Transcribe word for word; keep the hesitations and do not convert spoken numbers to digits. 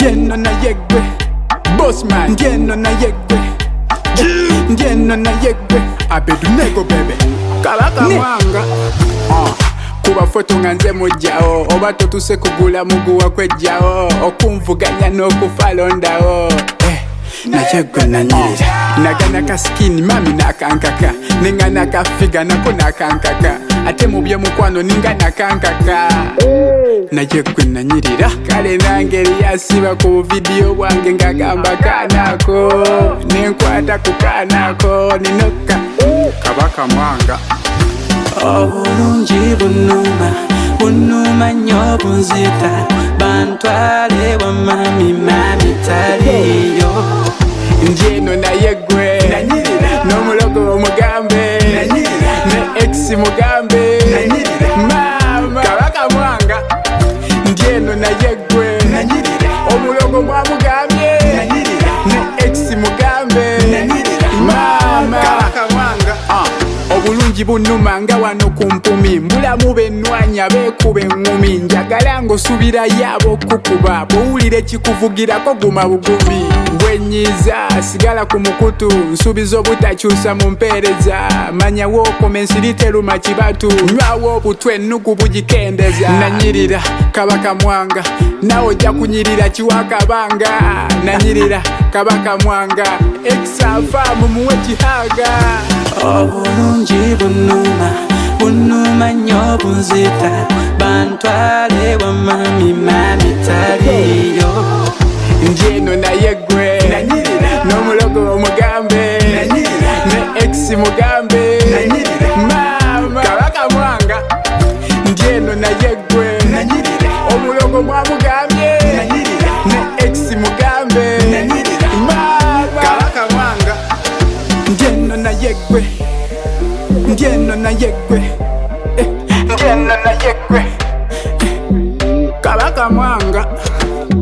Ndieno na yegwe Bossman Ndieno na yegwe Ndieno na yegwe Abedunego bebe Kabaka mwanga uh. Kuba foto nga nze mujjawo oba totuse kugula muguwa kwejjawo okumvuganya n'okufalondawo eh. Najegwe nanyirira nagana kaskini mami nakankaka ninga nakafiga nako nakankaka ate mu byemukwano ninga nakankaka najegwe nanyirira kale nangeri yasiba ku video bwange ngagamba kanako nenkwata ku kanako ninoka kabaka mwanga obulungi bunuma bunuma nnyo bunzita bantwale wa mami mami taliyo Ndieno na yegwe n'omulogo omugambe ne ex mugambe mama kabaka mwanga Ndieno na yegwe omulogo mwamugambye ne ex mugambe mama kabaka mwanga uh. Obulungi bunuma nga wano kumpumi mbulamu benwanya bekube ngumi njagala ng'osubira yabo kukuba bowulire kikuvugirako guma bugumi bwenyiza sigala ku mukutu nsubiza obutakyusa mu mpeereza manyawo komensiri teruma kibatu nywawo obutwe ennugu bugikendeza nanyirira kabaka mwanga nawe ojja kunyirira kiwakabanga nanyirira kabaka mwanga exafamu muwe kihaga obulungi bunuma bunuma nnyo bunzita bantwale wa mami mami taliyo Ndieno na yegwe n'omulogo omugambe ne ex mugambe mama kabaka mwanga Ndieno na yegwe omulogo mwamugambye ne ex mugambe mama kabaka mwanga Ndieno na yegwe Ndieno na yegwe Ndieno na yegwe kabaka mwanga